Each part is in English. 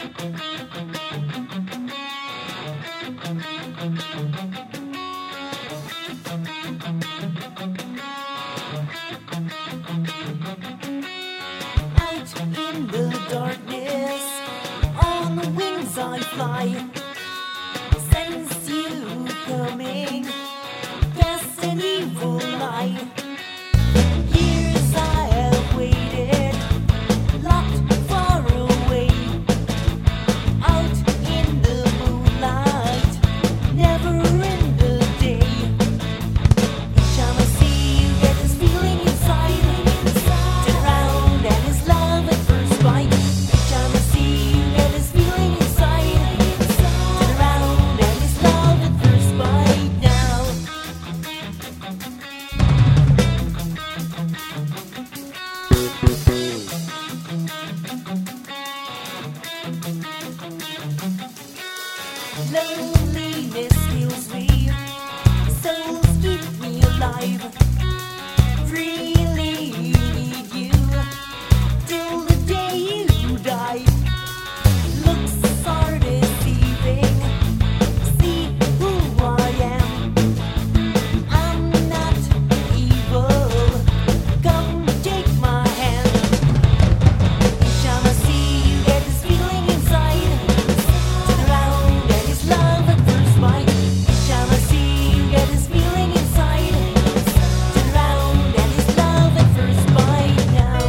Out in the darkness, on the wings I fly. Sense you coming, past an evil lie. Years I have waited, locked far away. Out in the moonlight, never in the day. Each time I see you, get this feeling inside. Turn around and it's love at first bite. Each time I see you, get this feeling inside. Turn around and it's love at first bite now. Loneliness kills me, souls keep me alive. Really need you till the day you die. Looks are deceiving, see who I am. I'm not evil, come take my hand. Each time I see you, get this feeling inside. Turn around and it's love at first bite. Each time I see you, get this feeling inside. Turn around and it's love at first bite now.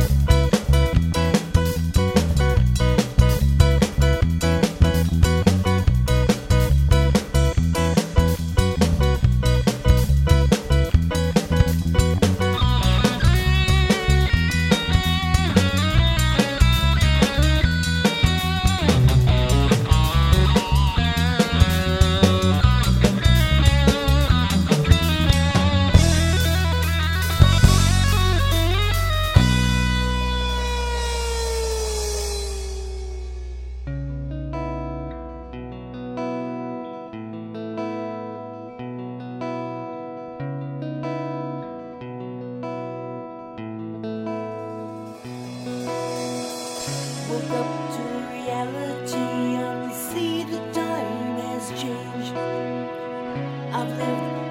Woke up to reality and see the time has changed. I've lived